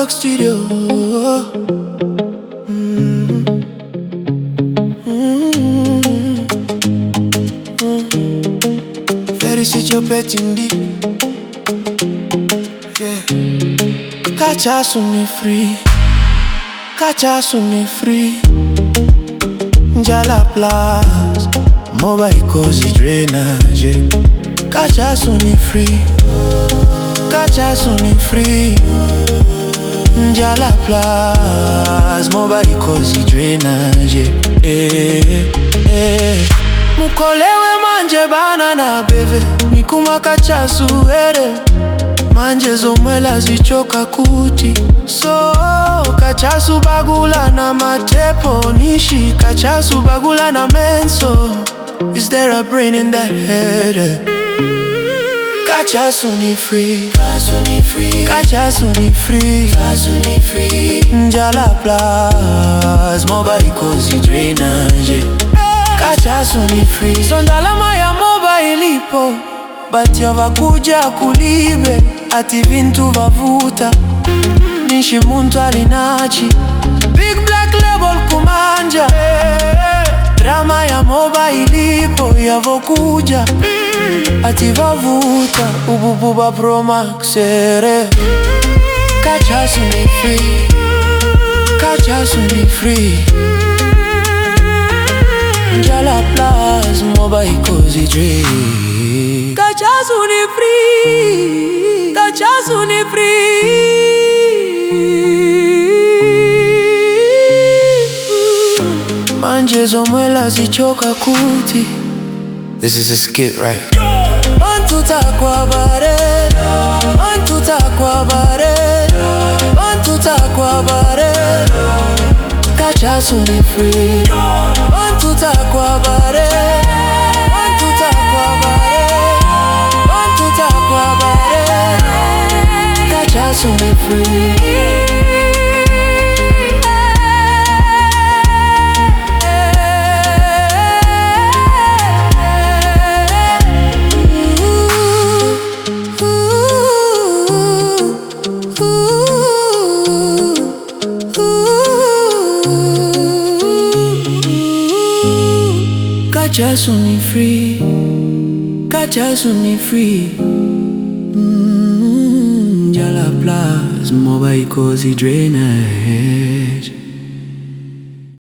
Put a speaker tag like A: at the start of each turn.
A: Talk Studio. Very sit your pet in deep. Yeah. Catch us on me free. Catch us on me free. Njala Plus Mobile cause it drainage. Catch us on me free. Catch us on me free. Njala Plus Mobile cause it drainage. Mukolewe manje banana beve. Mikuma kachasu ere. Manje zomwela zichoka kuti. So kachasu bagula na matepo nishi. Kachasu bagula na menso. Is there a brain in that head? Kachasu ni free. Kachasu ni free. Njala Plus Mobile cause it drainage. Kachasu ni free. Sondalama ya mobile ipo, but yavakuja kulibe. Ati vintu vavuta nishi muntu alinachi. Big black label kumanja. Drama ya mobile ipo yavokuja. Ati vavuta ubububa Pro Max ere. Kachasu ni free. Kachasu ni free. Njala Plus Mobile cause it drainage. Kachasu ni free. Kachasu ni free. Manje zomwela zichoka kuti. This is a skit, right? Antuta kwa bare. Antuta kwa bare. Antuta kwa bare. Kachasu ni free. Antuta kwa bare. Antuta kwa bare. Antuta kwa bare. Kachasu ni free. Kachasu ni free. Kachasu ni free. Njala Plus Mobile cause it drainage.